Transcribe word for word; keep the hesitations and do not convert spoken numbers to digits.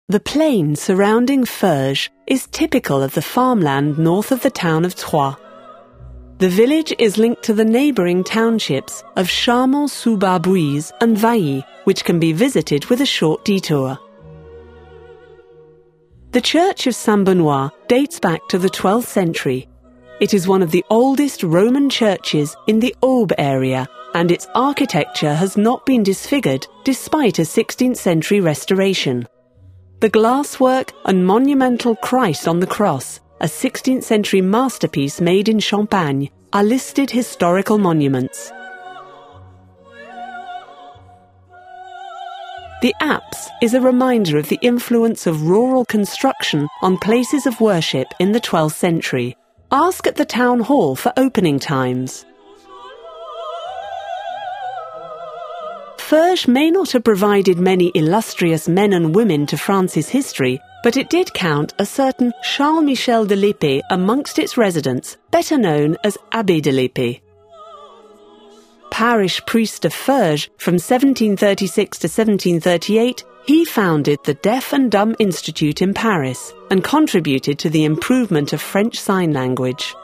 The plain surrounding Furges is typical of the farmland north of the town of Troyes. The village is linked to the neighbouring townships of Charmont-sous-Barbuise and Vailly, which can be visited with a short detour. The church of Saint-Benoît dates back to the twelfth century. It is one of the oldest Roman churches in the Aube area, and its architecture has not been disfigured despite a sixteenth century restoration. The glasswork and monumental Christ on the cross, a sixteenth century masterpiece made in Champagne, are listed historical monuments. The apse is a reminder of the influence of rural construction on places of worship in the twelfth century. Ask at the town hall for opening times. Furges may not have provided many illustrious men and women to France's history, but it did count a certain Charles Michel de l'Épée amongst its residents, better known as Abbé de l'Épée. Parish priest of Furges from seventeen thirty-six to seventeen thirty-eight, he founded the Deaf and Dumb Institute in Paris and contributed to the improvement of French Sign Language.